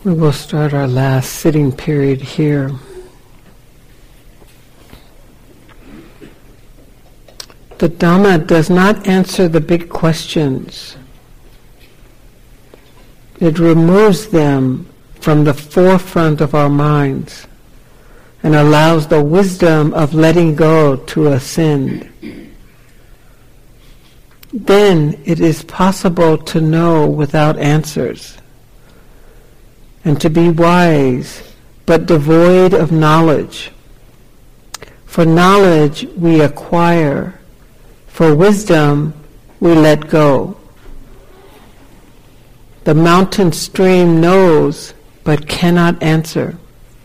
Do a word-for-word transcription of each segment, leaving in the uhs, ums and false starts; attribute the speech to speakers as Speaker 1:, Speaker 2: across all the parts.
Speaker 1: We will start our last sitting period here. The Dhamma does not answer the big questions. It removes them from the forefront of our minds and allows the wisdom of letting go to ascend. Then it is possible to know without answers, and to be wise, but devoid of knowledge. For knowledge we acquire, for wisdom we let go. The mountain stream knows, but cannot answer.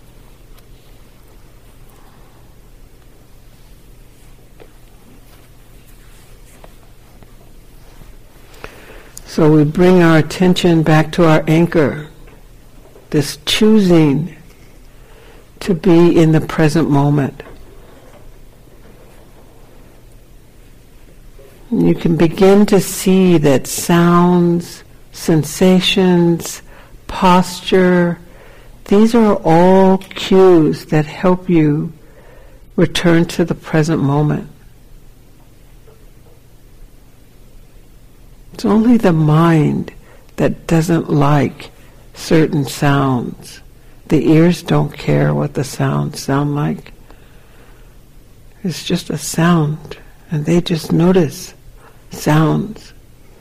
Speaker 1: So we bring our attention back to our anchor, this choosing to be in the present moment. And you can begin to see that sounds, sensations, posture, these are all cues that help you return to the present moment. It's only the mind that doesn't like certain sounds. The ears don't care what the sounds sound like. It's just a sound, and they just notice sounds.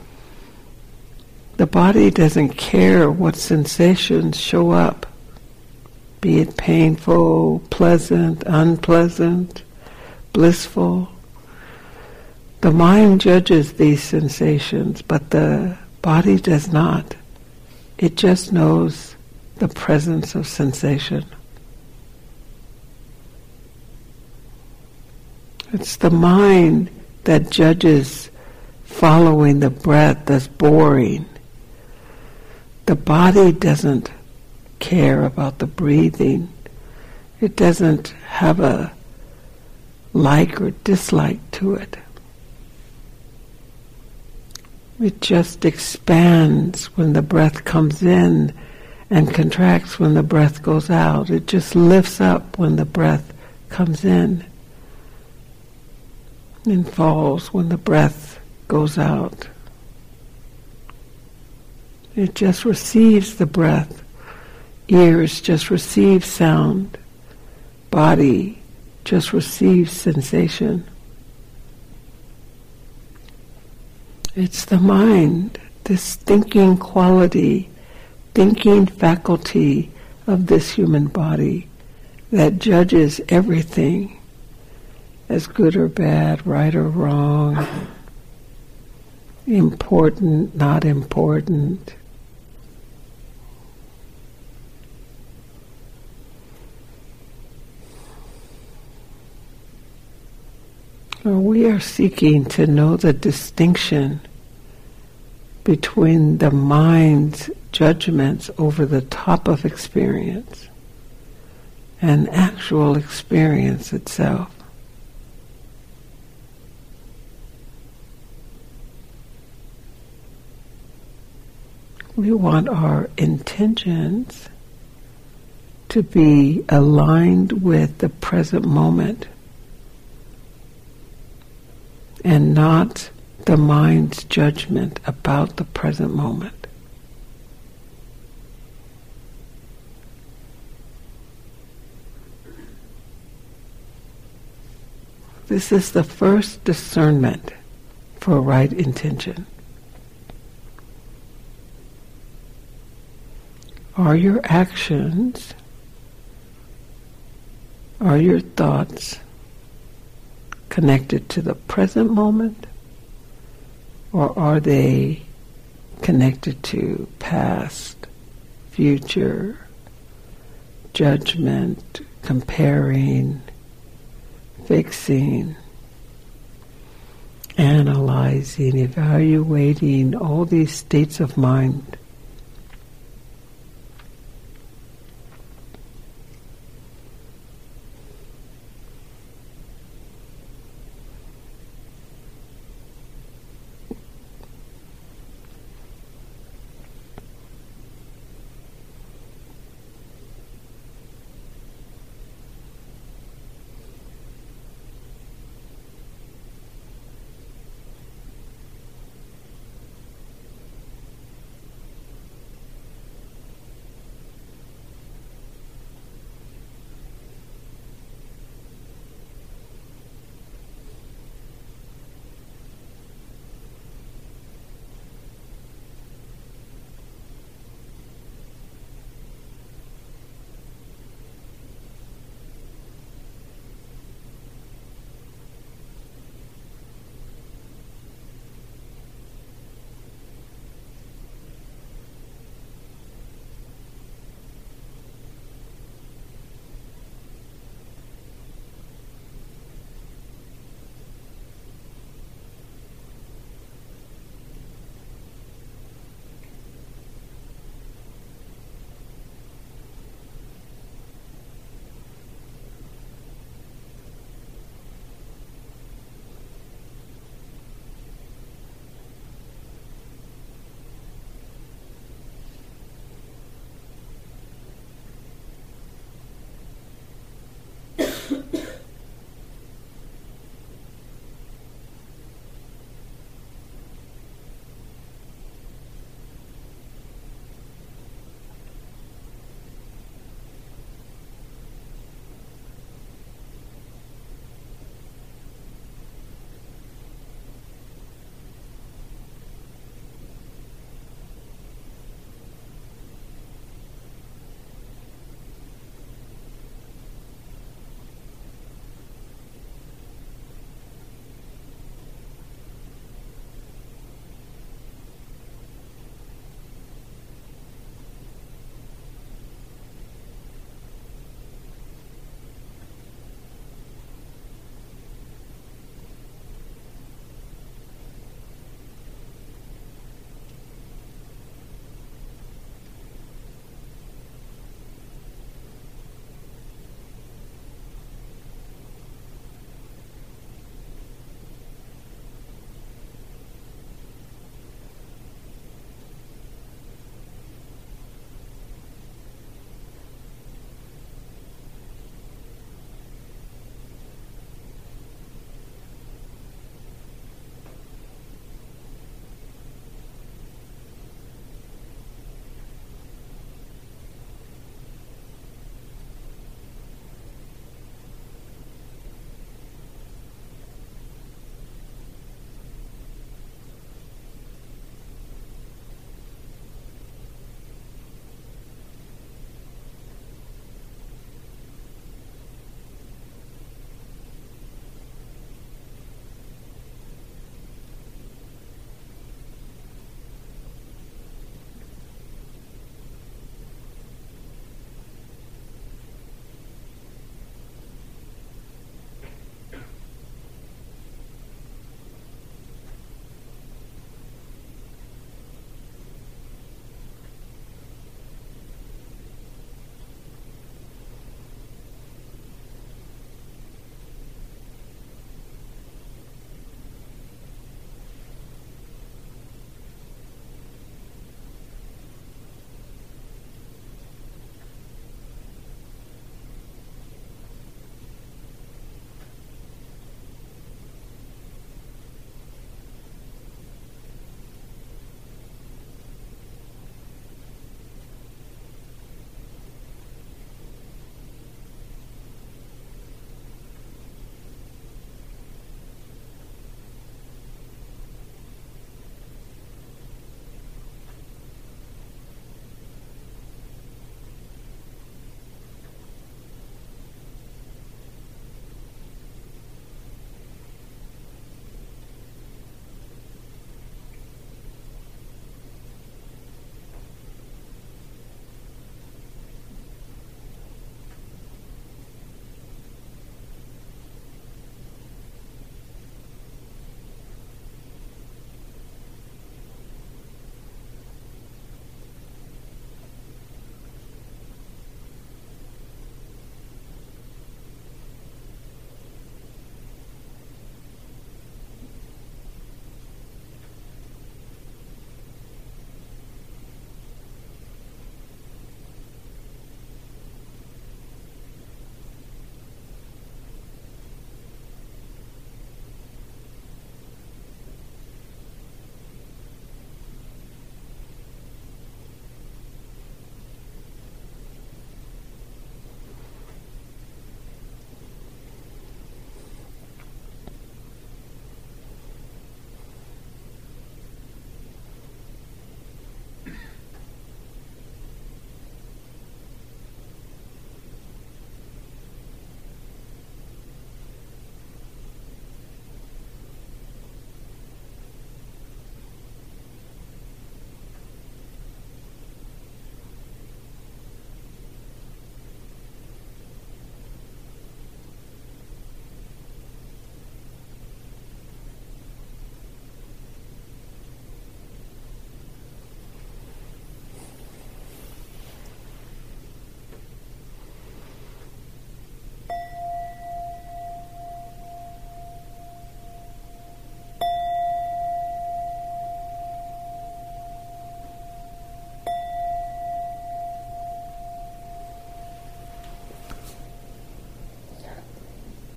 Speaker 1: The body doesn't care what sensations show up, be it painful, pleasant, unpleasant, blissful. The mind judges these sensations, but the body does not. It just knows the presence of sensation. It's the mind that judges following the breath as boring. The body doesn't care about the breathing. It doesn't have a like or dislike to it. It just expands when the breath comes in and contracts when the breath goes out. It just lifts up when the breath comes in and falls when the breath goes out. It just receives the breath. Ears just receive sound. Body just receives sensation. It's the mind, this thinking quality, thinking faculty of this human body that judges everything as good or bad, right or wrong, important, not important. We are seeking to know the distinction between the mind's judgments over the top of experience and actual experience itself. We want our intentions to be aligned with the present moment and not the mind's judgment about the present moment. This is the first discernment for right intention. Are your actions, are your thoughts connected to the present moment, or are they connected to past, future, judgment, comparing, fixing, analyzing, evaluating all these states of mind?